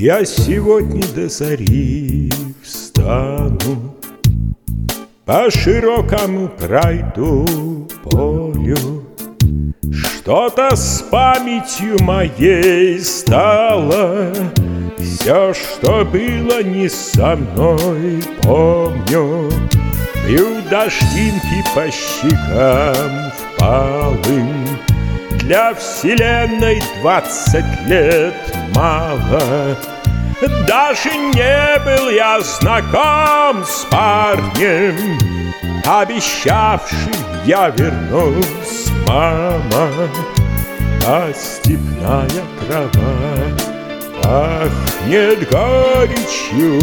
Я сегодня до зари встану, по широкому пройду полю. Что-то с памятью моей стало, все, что было не со мной, помню. Бью дождинки по щекам впалым. Для вселенной 20 лет мало. Даже не был я знаком с парнем, обещавшим я вернусь, мама. А степная трава пахнет горечью,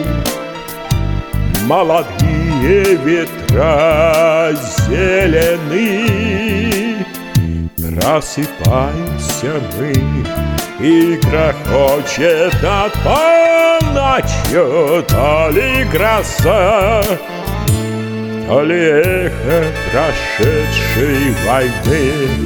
молодые ветра зелены. Просыпаемся мы, и грохочет над полночью то ли гроза, то ли эхо прошедшей войны.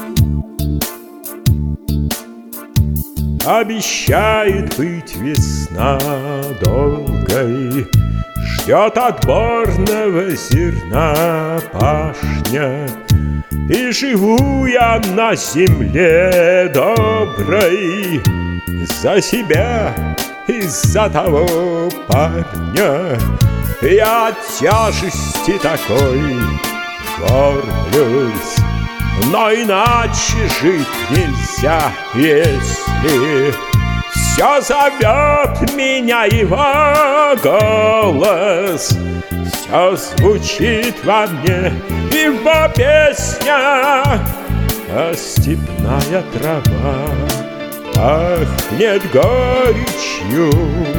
Обещает быть весна долгой, ждет отборного зерна пашня. И живу я на земле доброй за себя и за того парня. Я от тяжести такой кормлюсь, но иначе жить нельзя, если все зовет меня его голос. Все звучит во мне его песня, а степная трава пахнет горечью,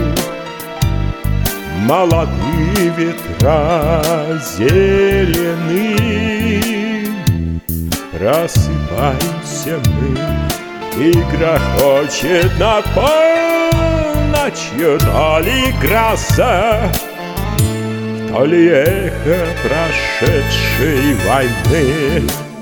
молодые ветра зелены. Просыпаемся мы, и грохочет над полночью то ли гроза, то ли эхо прошедшей войны.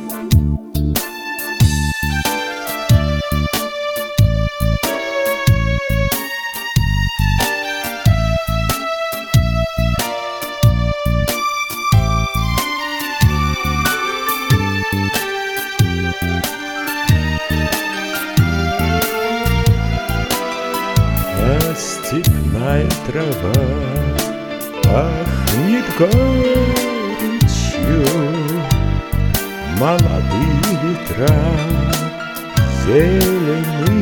А степная трава пахнет горечью, молодые ветра зелены.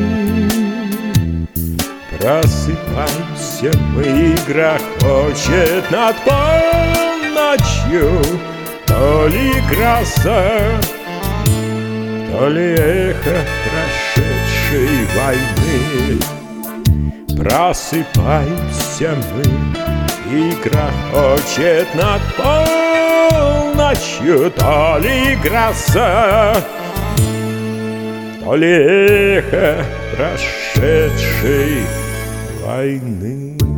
Просыпаемся мы, и грохочет над полночью то ли гроза, то ли эхо прошедшей войны. Просыпаемся мы, и грохочет над полночью то ли гроза, то ли эхо прошедшей войны.